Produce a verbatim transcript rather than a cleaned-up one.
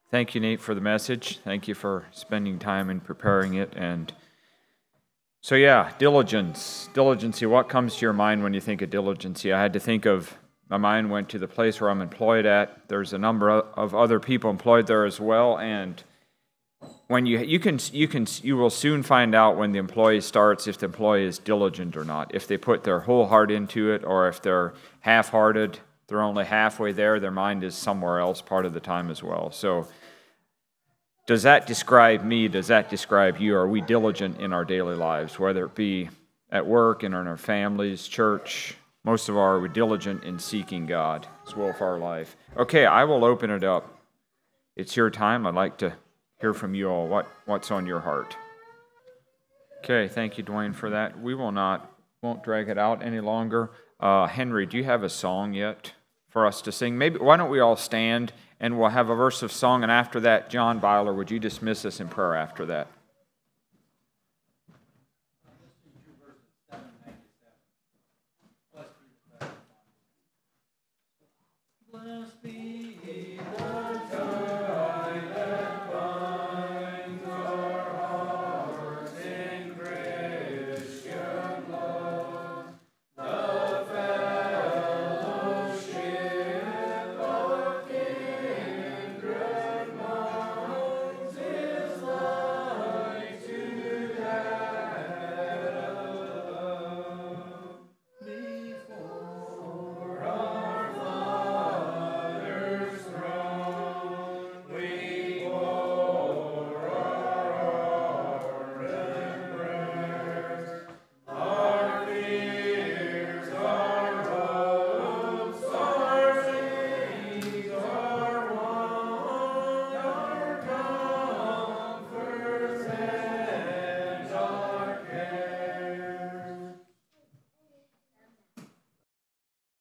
Thank you, Nate, for the message. Thank you for spending time in preparing it. And so, yeah, diligence. Diligency, what comes to your mind when you think of diligency? I had to think of, my mind went to the place where I'm employed at. There's a number of other people employed there as well. And when you you can you can you will soon find out when the employee starts if the employee is diligent or not. If they put their whole heart into it, or if they're half-hearted, they're only halfway there, their mind is somewhere else part of the time as well. So does that describe me? Does that describe you? Are we diligent in our daily lives, whether it be at work and in our families, church? Most of all, are we diligent in seeking God as well for our life? Okay, I will open it up. It's your time. I'd like to hear from you all. What, what's on your heart? Okay, thank you, Dwayne, for that. We will not, won't drag it out any longer. Uh, Henry, do you have a song yet for us to sing? Maybe, why don't we all stand and we'll have a verse of song, and after that, John Byler, would you dismiss us in prayer after that?